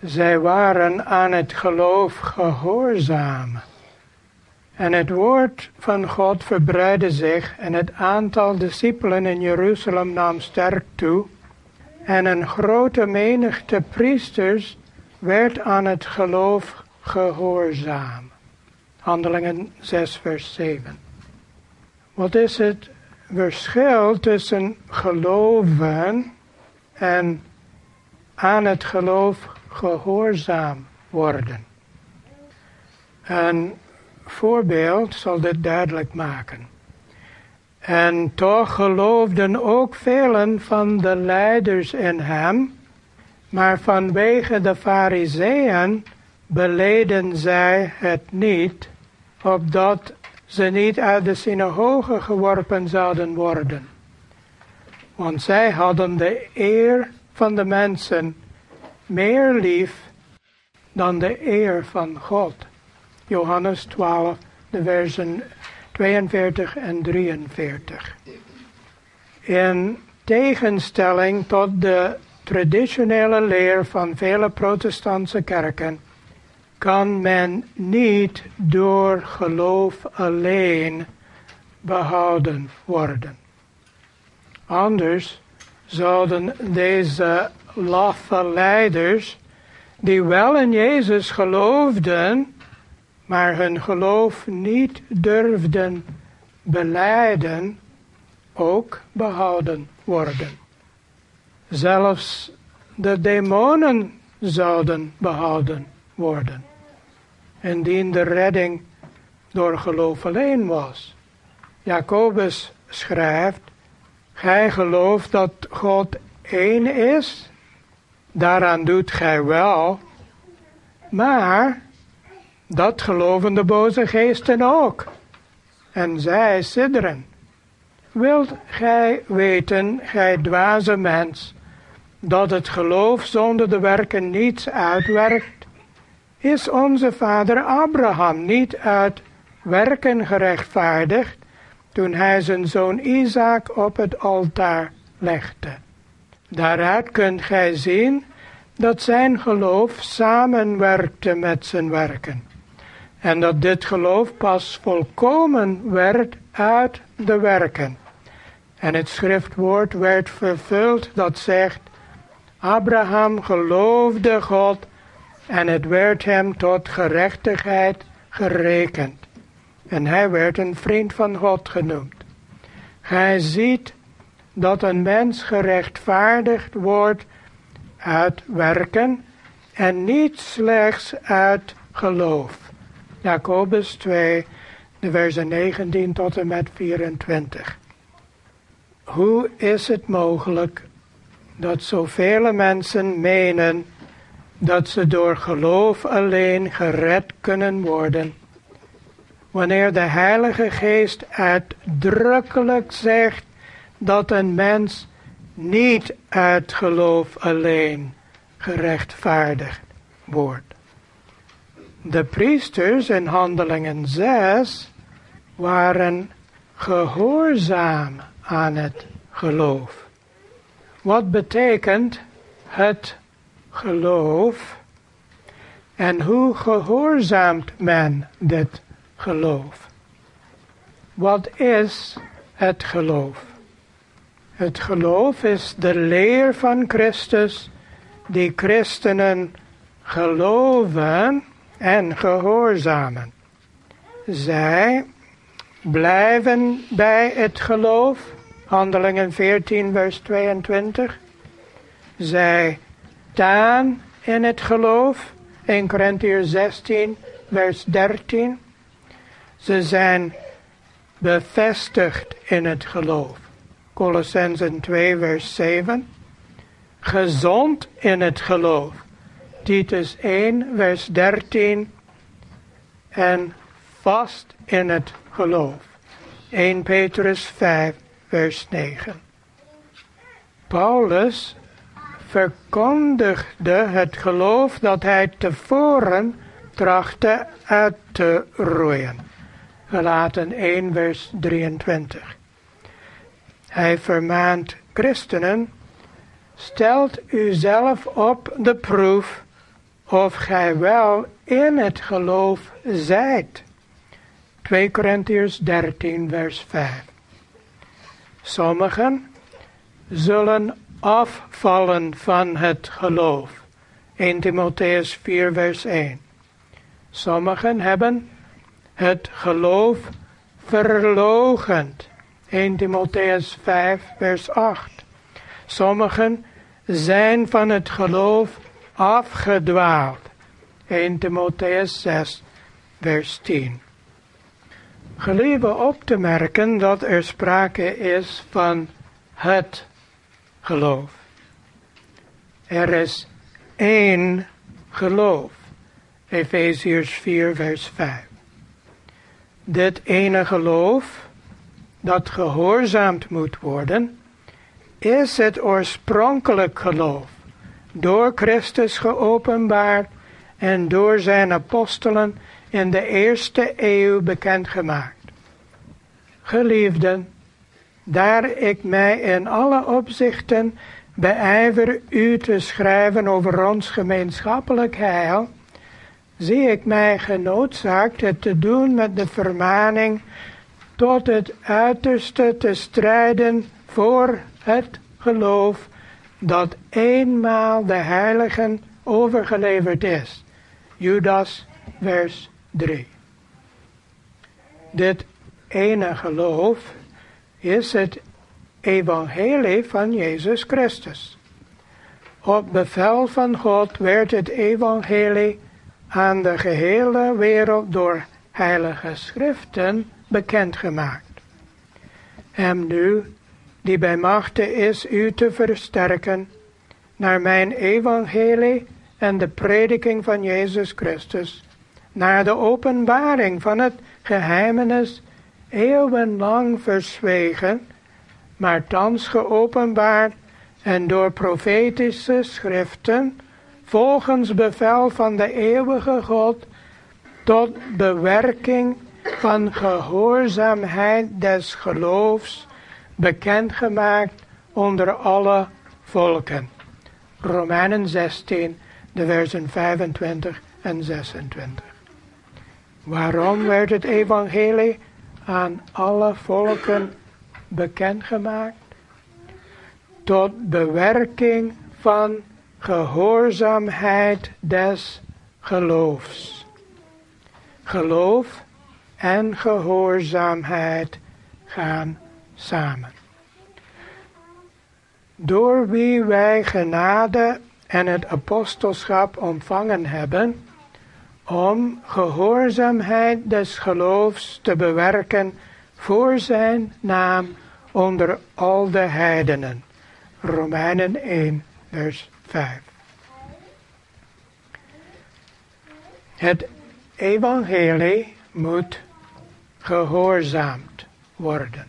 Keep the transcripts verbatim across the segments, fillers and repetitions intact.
Zij waren aan het geloof gehoorzaam. En het woord van God verbreidde zich en het aantal discipelen in Jeruzalem nam sterk toe. En een grote menigte priesters werd aan het geloof gehoorzaam. Handelingen zes vers zeven. Wat is het verschil tussen geloven en aan het geloof gehoorzaam worden? Een voorbeeld zal dit duidelijk maken. En toch geloofden ook velen van de leiders in hem, maar vanwege de Farizeeën beleden zij het niet, opdat ze niet uit de synagoge geworpen zouden worden. Want zij hadden de eer van de mensen meer lief dan de eer van God. Johannes twaalf, de versen tweeënveertig en drieënveertig. In tegenstelling tot de traditionele leer van vele protestantse kerken kan men niet door geloof alleen behouden worden. Anders zouden deze laffe leiders, die wel in Jezus geloofden, maar hun geloof niet durfden belijden, ook behouden worden. Zelfs de demonen zouden behouden worden, indien de redding door geloof alleen was. Jacobus schrijft, gij gelooft dat God één is, daaraan doet gij wel, maar dat geloven de boze geesten ook, en zij sidderen. Wilt gij weten, gij dwaze mens, dat het geloof zonder de werken niets uitwerkt? Is onze vader Abraham niet uit werken gerechtvaardigd, toen hij zijn zoon Isaac op het altaar legde? Daaruit kunt gij zien dat zijn geloof samenwerkte met zijn werken. En dat dit geloof pas volkomen werd uit de werken. En het schriftwoord werd vervuld dat zegt, Abraham geloofde God en het werd hem tot gerechtigheid gerekend. En hij werd een vriend van God genoemd. Gij ziet dat een mens gerechtvaardigd wordt uit werken en niet slechts uit geloof. Jacobus twee, de versen negentien tot en met vierentwintig. Hoe is het mogelijk dat zoveel mensen menen dat ze door geloof alleen gered kunnen worden, wanneer de Heilige Geest uitdrukkelijk zegt dat een mens niet uit geloof alleen gerechtvaardigd wordt? De priesters in Handelingen zes waren gehoorzaam aan het geloof. Wat betekent het geloof en hoe gehoorzaamt men dit geloof? Wat is het geloof? Het geloof is de leer van Christus die christenen geloven en gehoorzamen. Zij blijven bij het geloof, Handelingen veertien vers tweeëntwintig. Zij staan in het geloof, Eerste Korintiërs zestien vers dertien. Ze zijn bevestigd in het geloof, Kolossenzen twee vers zeven. Gezond in het geloof, Titus één vers dertien. En vast in het geloof, Eerste Petrus vijf vers negen. Paulus verkondigde het geloof dat hij tevoren trachtte uit te roeien. Galaten één vers drieëntwintig. Hij vermaant christenen, stelt uzelf op de proef of gij wel in het geloof zijt. twee Korintiërs dertien vers vijf. Sommigen zullen afvallen van het geloof. eerste Timotheüs vier vers één. Sommigen hebben het geloof verloochend. eerste Timotheüs vijf vers acht. Sommigen zijn van het geloof afgedwaald. eerste Timotheüs zes vers tien. Gelieve op te merken dat er sprake is van het geloof. Er is één geloof. Efeziërs vier vers vijf. Dit ene geloof, dat gehoorzaamd moet worden, is het oorspronkelijk geloof, door Christus geopenbaard en door zijn apostelen in de eerste eeuw bekendgemaakt. Geliefden, daar ik mij in alle opzichten beijver u te schrijven over ons gemeenschappelijk heil, zie ik mij genoodzaakt het te doen met de vermaning tot het uiterste te strijden voor het geloof dat eenmaal de heiligen overgeleverd is. Judas vers drie. Dit ene geloof is het evangelie van Jezus Christus. Op bevel van God werd het evangelie aan de gehele wereld door heilige schriften bekendgemaakt. Hem nu, die bij machte is u te versterken, naar mijn evangelie en de prediking van Jezus Christus, naar de openbaring van het geheimenis eeuwenlang verzwegen, maar thans geopenbaard en door profetische schriften, volgens bevel van de eeuwige God, tot bewerking van gehoorzaamheid des geloofs, bekendgemaakt onder alle volken. Romeinen zestien, de versen vijfentwintig en zesentwintig. Waarom werd het evangelie aan alle volken bekendgemaakt? Tot bewerking van gehoorzaamheid des geloofs. Geloof en gehoorzaamheid gaan samen. Door wie wij genade en het apostelschap ontvangen hebben, om gehoorzaamheid des geloofs te bewerken voor zijn naam onder al de heidenen. Romeinen één, vers vijf. Het evangelie moet gehoorzaamd worden.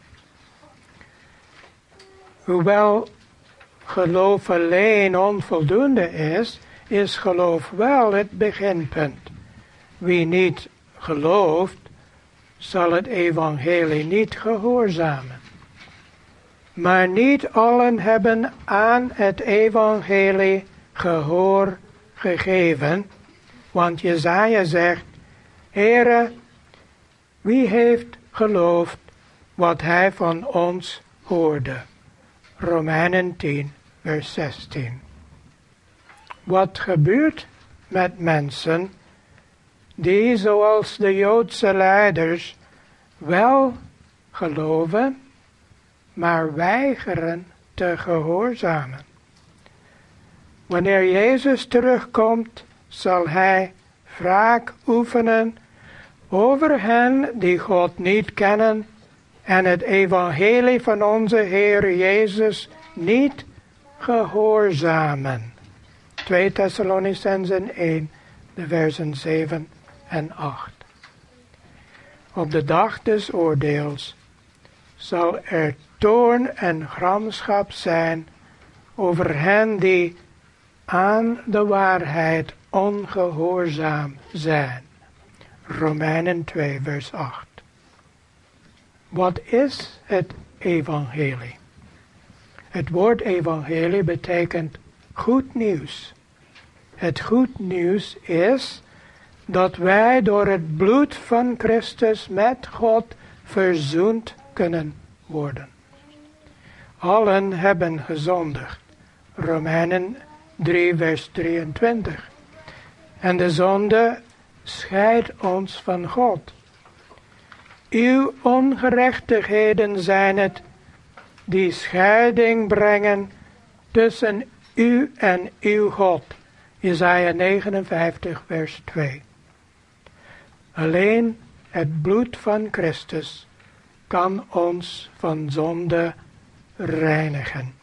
Hoewel geloof alleen onvoldoende is, is geloof wel het beginpunt. Wie niet gelooft, zal het evangelie niet gehoorzamen. Maar niet allen hebben aan het evangelie gehoor gegeven, want Jesaja zegt, Heere, wie heeft geloofd wat hij van ons hoorde? Romeinen tien, vers zestien. Wat gebeurt met mensen die, zoals de Joodse leiders, wel geloven, maar weigeren te gehoorzamen? Wanneer Jezus terugkomt, zal hij wraak oefenen over hen die God niet kennen en het evangelie van onze Heer Jezus niet gehoorzamen. twee Thessalonicenzen één, de versen zeven en acht. Op de dag des oordeels zal er toorn en gramschap zijn over hen die aan de waarheid ongehoorzaam zijn. Romeinen twee, vers acht. Wat is het evangelie? Het woord evangelie betekent goed nieuws. Het goed nieuws is dat wij door het bloed van Christus met God verzoend kunnen worden. Allen hebben gezondigd. Romeinen drie vers drieëntwintig. En de zonde scheidt ons van God. Uw ongerechtigheden zijn het die scheiding brengen tussen u en uw God. Jesaja negenenvijftig vers twee. Alleen het bloed van Christus kan ons van zonde reinigen.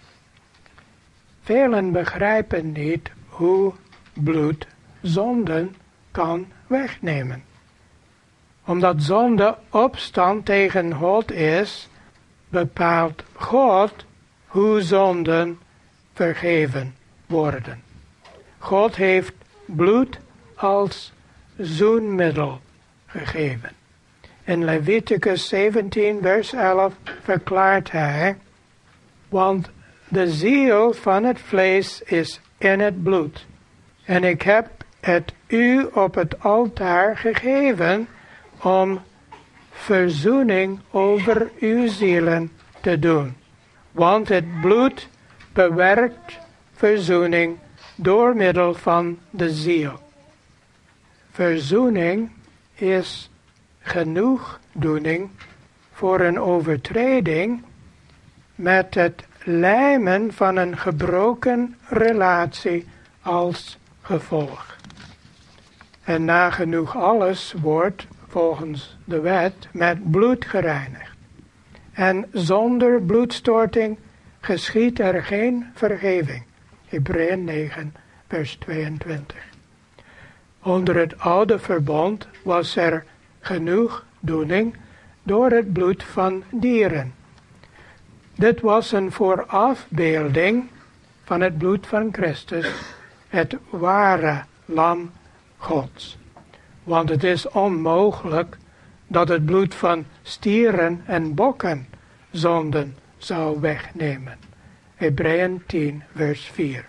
Velen begrijpen niet hoe bloed zonden kan wegnemen. Omdat zonde opstand tegen God is, bepaalt God hoe zonden vergeven worden. God heeft bloed als zoenmiddel gegeven. In Leviticus zeventien vers elf verklaart hij, want de ziel van het vlees is in het bloed. En ik heb het u op het altaar gegeven om verzoening over uw zielen te doen. Want het bloed bewerkt verzoening door middel van de ziel. Verzoening is genoegdoening voor een overtreding met het lijmen van een gebroken relatie als gevolg. En nagenoeg alles wordt volgens de wet met bloed gereinigd. En zonder bloedstorting geschiedt er geen vergeving. Hebreeën negen vers tweeëntwintig. Onder het oude verbond was er genoegdoening door het bloed van dieren. Dit was een voorafbeelding van het bloed van Christus, het ware lam Gods. Want het is onmogelijk dat het bloed van stieren en bokken zonden zou wegnemen. Hebreeën tien vers vier.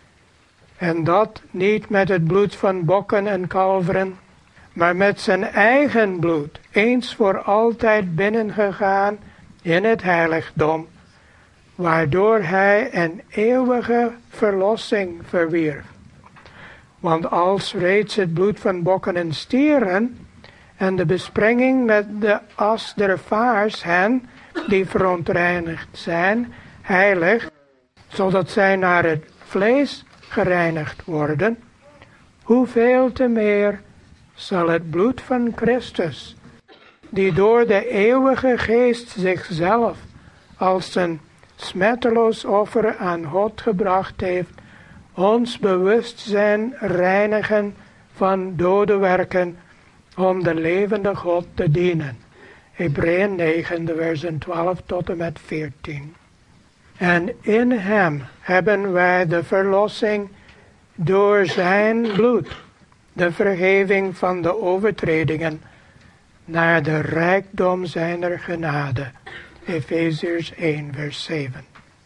En dat niet met het bloed van bokken en kalveren, maar met zijn eigen bloed, eens voor altijd binnengegaan in het heiligdom, waardoor hij een eeuwige verlossing verwierf. Want als reeds het bloed van bokken en stieren en de besprenging met de as der vaars hen, die verontreinigd zijn, heilig, zodat zij naar het vlees gereinigd worden, hoeveel te meer zal het bloed van Christus, die door de eeuwige geest zichzelf als een smetteloos offer aan God gebracht heeft, ons bewustzijn reinigen van dode werken om de levende God te dienen. Hebreeën negen, de versen twaalf tot en met veertien. En in hem hebben wij de verlossing door zijn bloed, de vergeving van de overtredingen, naar de rijkdom zijner genade. Efeziërs één, vers zeven.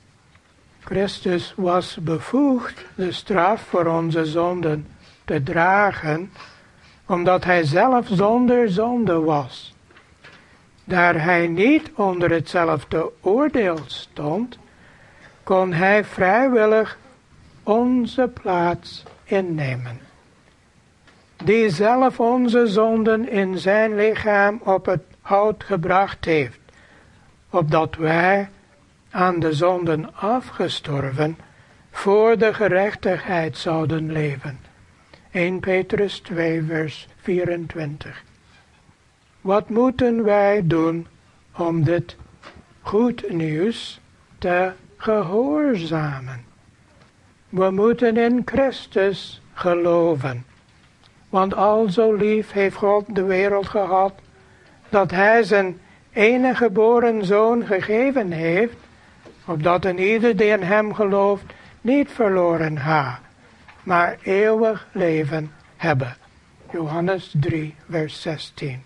Christus was bevoegd de straf voor onze zonden te dragen, omdat hij zelf zonder zonde was. Daar hij niet onder hetzelfde oordeel stond, kon hij vrijwillig onze plaats innemen. Die zelf onze zonden in zijn lichaam op het hout gebracht heeft, opdat wij, aan de zonden afgestorven, voor de gerechtigheid zouden leven. Eerste Petrus twee vers vierentwintig. Wat moeten wij doen om dit goed nieuws te gehoorzamen? We moeten in Christus geloven. Want al zo lief heeft God de wereld gehad, dat hij zijn enige geboren zoon gegeven heeft, opdat een ieder die in hem gelooft niet verloren ha, maar eeuwig leven hebben. Johannes drie, vers zestien.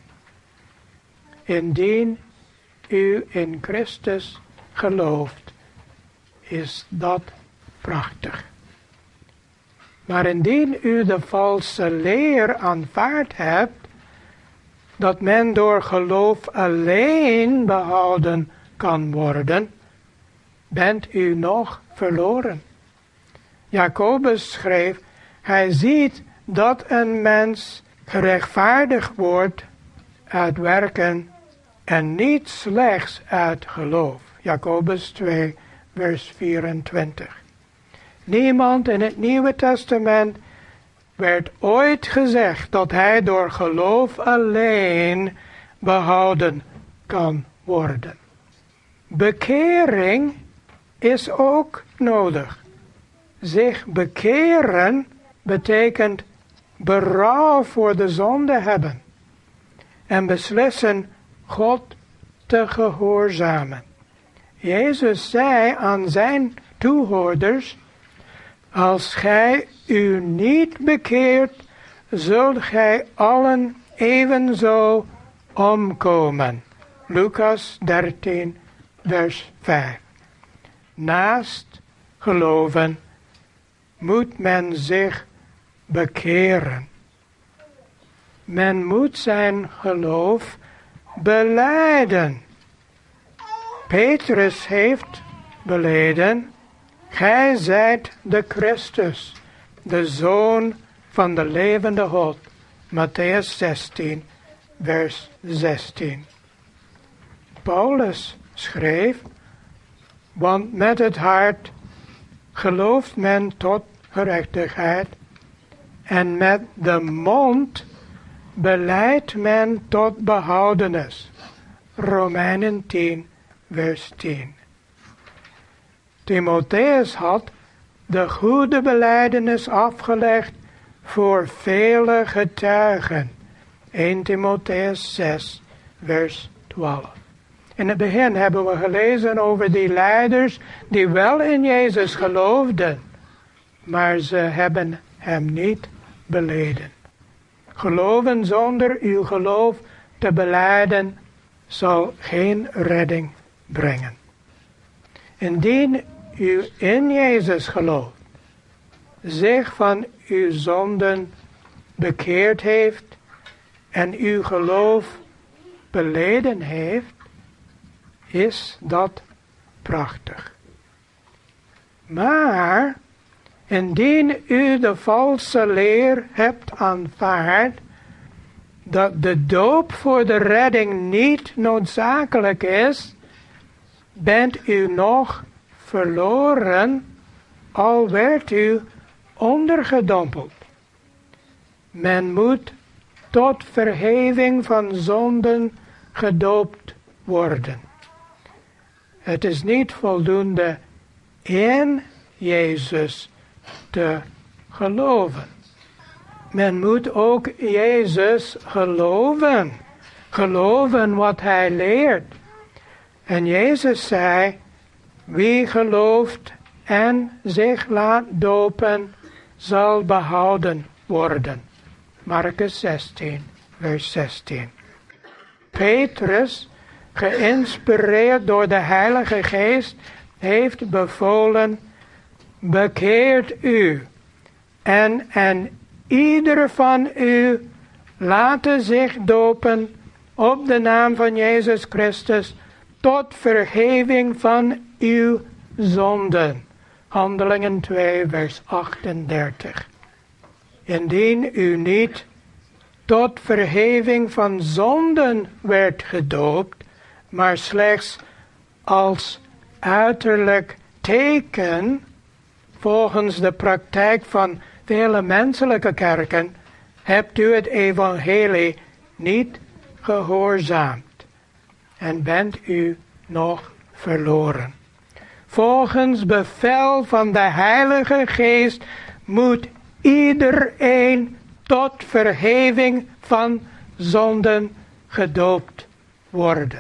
Indien u in Christus gelooft, is dat prachtig. Maar indien u de valse leer aanvaard hebt, dat men door geloof alleen behouden kan worden, bent u nog verloren. Jacobus schreef, hij ziet dat een mens gerechtvaardigd wordt uit werken en niet slechts uit geloof. Jacobus twee, vers vierentwintig. Niemand in het Nieuwe Testament werd ooit gezegd dat hij door geloof alleen behouden kan worden. Bekering is ook nodig. Zich bekeren betekent berouw voor de zonde hebben en beslissen God te gehoorzamen. Jezus zei aan zijn toehoorders, als gij u niet bekeert, zult gij allen evenzo omkomen. Lucas dertien, vers vijf. Naast geloven moet men zich bekeren. Men moet zijn geloof belijden. Petrus heeft beleden, gij zijt de Christus, de Zoon van de levende God. Matthäus zestien, vers zestien. Paulus schreef, want met het hart gelooft men tot gerechtigheid en met de mond belijdt men tot behoudenis. Romeinen tien, vers tien. Timotheus had de goede belijdenis afgelegd voor vele getuigen. Eerste Timotheus zes, vers twaalf. In het begin hebben we gelezen over die leiders die wel in Jezus geloofden, maar ze hebben hem niet beleden. Geloven zonder uw geloof te belijden zal geen redding brengen. Indien u in Jezus gelooft, zich van uw zonden bekeerd heeft en uw geloof beleden heeft, is dat prachtig. Maar indien u de valse leer hebt aanvaard dat de doop voor de redding niet noodzakelijk is, bent u nog verloren, al werd u ondergedompeld. Men moet tot vergeving van zonden gedoopt worden. Het is niet voldoende in Jezus te geloven. Men moet ook Jezus geloven. Geloven wat hij leert. En Jezus zei, wie gelooft en zich laat dopen, zal behouden worden. Marcus zestien, vers zestien. Petrus, geïnspireerd door de Heilige Geest, heeft bevolen, bekeert u en, en ieder van u laten zich dopen op de naam van Jezus Christus tot vergeving van uw zonden. Handelingen twee, vers achtendertig. Indien u niet tot vergeving van zonden werd gedoopt, maar slechts als uiterlijk teken, volgens de praktijk van vele menselijke kerken, hebt u het evangelie niet gehoorzaamd en bent u nog verloren. Volgens bevel van de Heilige Geest moet iedereen tot vergeving van zonden gedoopt worden.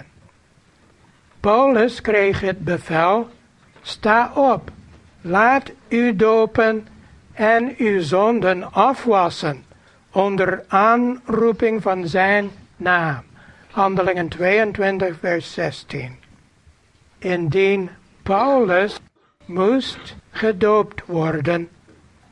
Paulus kreeg het bevel, sta op, laat u dopen en uw zonden afwassen onder aanroeping van zijn naam. Handelingen tweeëntwintig, vers zestien. Indien Paulus moest gedoopt worden,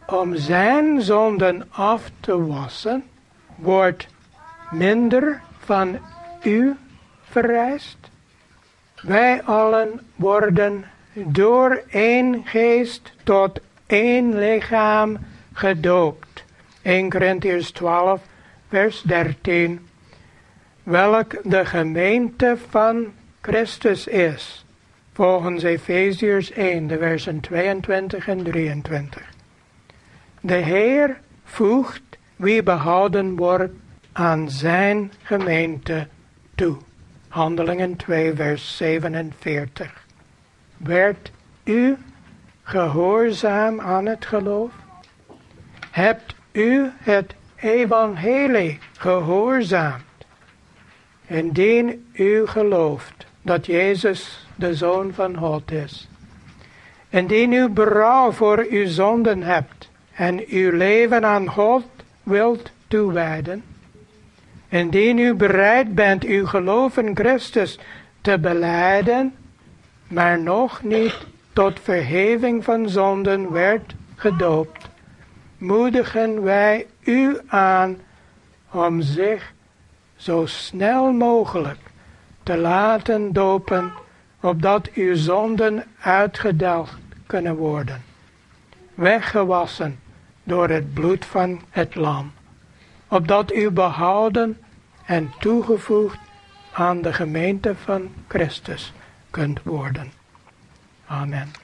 om zijn zonden af te wassen, wordt minder van u vereist. Wij allen worden door één geest tot één lichaam gedoopt. Eerste Korintiërs twaalf, vers dertien. Welk de gemeente van Christus is, volgens Efeziërs één, de versen tweeëntwintig en drieëntwintig. De Heer voegt wie behouden wordt aan zijn gemeente toe. Handelingen twee, vers zevenenveertig. Werd u gehoorzaam aan het geloof? Hebt u het evangelie gehoorzaamd? Indien u gelooft dat Jezus de Zoon van God is. Indien u berouw voor uw zonden hebt en uw leven aan God wilt toewijden. Indien u bereid bent uw geloof in Christus te belijden, maar nog niet tot vergeving van zonden werd gedoopt, moedigen wij u aan om zich zo snel mogelijk te laten dopen, opdat uw zonden uitgedelgd kunnen worden, weggewassen door het bloed van het lam, opdat u behouden en toegevoegd aan de gemeente van Christus kunt worden. Amen.